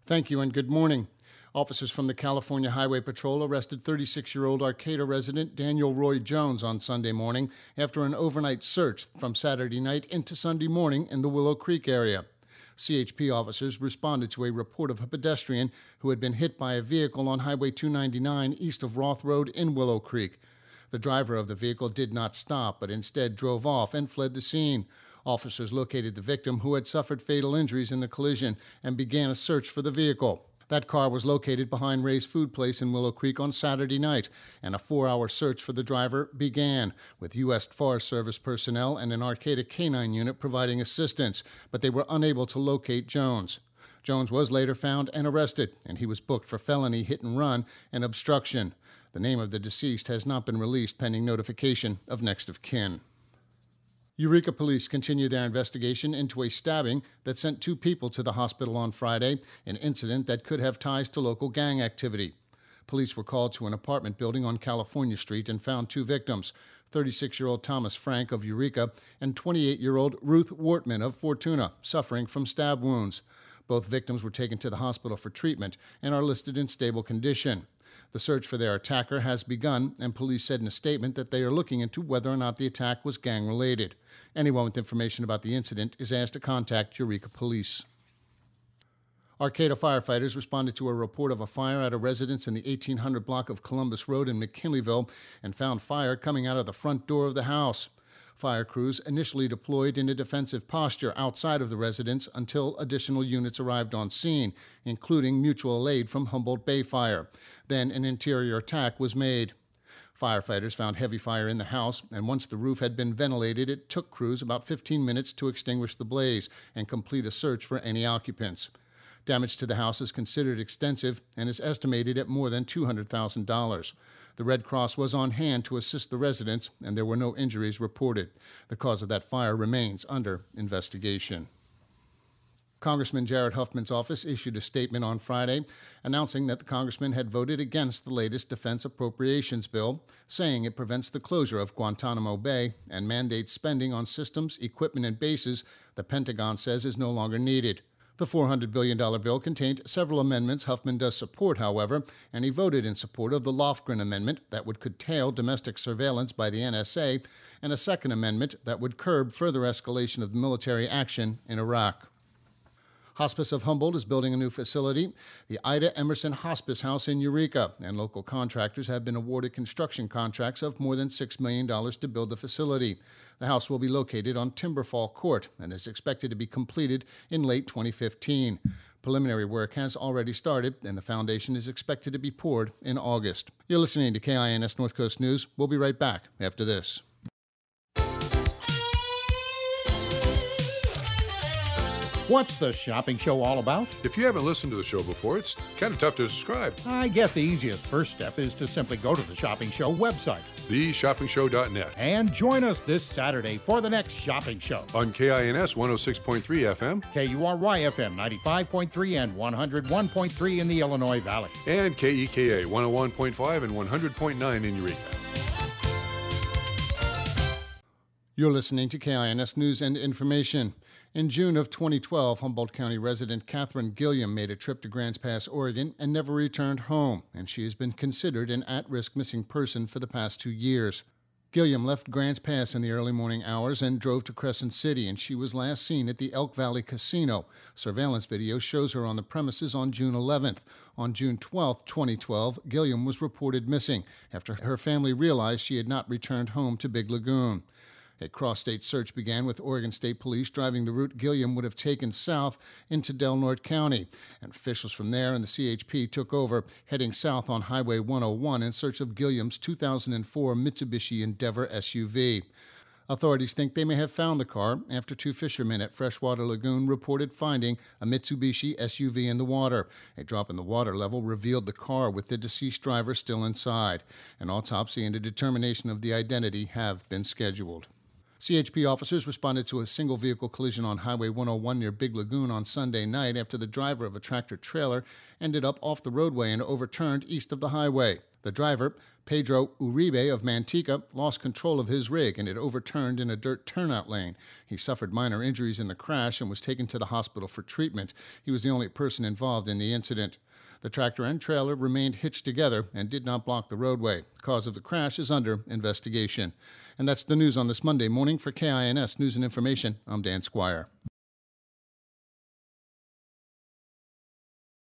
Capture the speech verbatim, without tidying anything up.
Thank you and good morning. Officers from the California Highway Patrol arrested thirty-six-year-old Arcata resident Daniel Roy Jones on Sunday morning after an overnight search from Saturday night into Sunday morning in the Willow Creek area. C H P officers responded to a report of a pedestrian who had been hit by a vehicle on Highway two ninety-nine east of Roth Road in Willow Creek. The driver of the vehicle did not stop, but instead drove off and fled the scene. Officers located the victim, who had suffered fatal injuries in the collision, and began a search for the vehicle. That car was located behind Ray's Food Place in Willow Creek on Saturday night, and a four-hour search for the driver began, with U S Forest Service personnel and an Arcata canine unit providing assistance, but they were unable to locate Jones. Jones was later found and arrested, and he was booked for felony hit and run and obstruction. The name of the deceased has not been released pending notification of next of kin. Eureka police continue their investigation into a stabbing that sent two people to the hospital on Friday, an incident that could have ties to local gang activity. Police were called to an apartment building on California Street and found two victims, thirty-six-year-old Thomas Frank of Eureka and twenty-eight-year-old Ruth Wortman of Fortuna, suffering from stab wounds. Both victims were taken to the hospital for treatment and are listed in stable condition. The search for their attacker has begun, and police said in a statement that they are looking into whether or not the attack was gang-related. Anyone with information about the incident is asked to contact Eureka Police. Arcata firefighters responded to a report of a fire at a residence in the eighteen hundred block of Columbus Road in McKinleyville and found fire coming out of the front door of the house. Fire crews initially deployed in a defensive posture outside of the residence until additional units arrived on scene, including mutual aid from Humboldt Bay Fire. Then an interior attack was made. Firefighters found heavy fire in the house, and once the roof had been ventilated, it took crews about fifteen minutes to extinguish the blaze and complete a search for any occupants. Damage to the house is considered extensive and is estimated at more than two hundred thousand dollars. The Red Cross was on hand to assist the residents, and there were no injuries reported. The cause of that fire remains under investigation. Congressman Jared Huffman's office issued a statement on Friday announcing that the congressman had voted against the latest defense appropriations bill, saying it prevents the closure of Guantanamo Bay and mandates spending on systems, equipment, and bases the Pentagon says is no longer needed. The four hundred billion dollars bill contained several amendments Huffman does support, however, and he voted in support of the Lofgren Amendment that would curtail domestic surveillance by the N S A and a second amendment that would curb further escalation of military action in Iraq. Hospice of Humboldt is building a new facility, the Ida Emerson Hospice House in Eureka, and local contractors have been awarded construction contracts of more than six million dollars to build the facility. The house will be located on Timberfall Court and is expected to be completed in late twenty fifteen. Preliminary work has already started, and the foundation is expected to be poured in August. You're listening to K I N S North Coast News. We'll be right back after this. What's the shopping show all about? If you haven't listened to the show before, it's kind of tough to describe. I guess the easiest first step is to simply go to the Shopping Show website, the shopping show dot net, and join us this Saturday for the next shopping show. On K I N S one oh six point three F M, K U R Y F M ninety-five point three and one oh one point three in the Illinois Valley, and K E K A one oh one point five and one hundred point nine in Eureka. You're listening to K I N S News and Information. In June of twenty twelve, Humboldt County resident Catherine Gilliam made a trip to Grants Pass, Oregon, and never returned home, and she has been considered an at-risk missing person for the past two years. Gilliam left Grants Pass in the early morning hours and drove to Crescent City, and she was last seen at the Elk Valley Casino. Surveillance video shows her on the premises on June eleventh. On June twelfth, twenty twelve, Gilliam was reported missing after her family realized she had not returned home to Big Lagoon. A cross-state search began with Oregon State Police driving the route Gilliam would have taken south into Del Norte County, and officials from there and the C H P took over, heading south on Highway one oh one in search of Gilliam's two thousand four Mitsubishi Endeavor S U V. Authorities think they may have found the car after two fishermen at Freshwater Lagoon reported finding a Mitsubishi S U V in the water. A drop in the water level revealed the car with the deceased driver still inside. An autopsy and a determination of the identity have been scheduled. C H P officers responded to a single-vehicle collision on Highway one oh one near Big Lagoon on Sunday night after the driver of a tractor-trailer ended up off the roadway and overturned east of the highway. The driver, Pedro Uribe of Manteca, lost control of his rig and it overturned in a dirt turnout lane. He suffered minor injuries in the crash and was taken to the hospital for treatment. He was the only person involved in the incident. The tractor and trailer remained hitched together and did not block the roadway. The cause of the crash is under investigation. And that's the news on this Monday morning. For K I N S News and Information, I'm Dan Squire.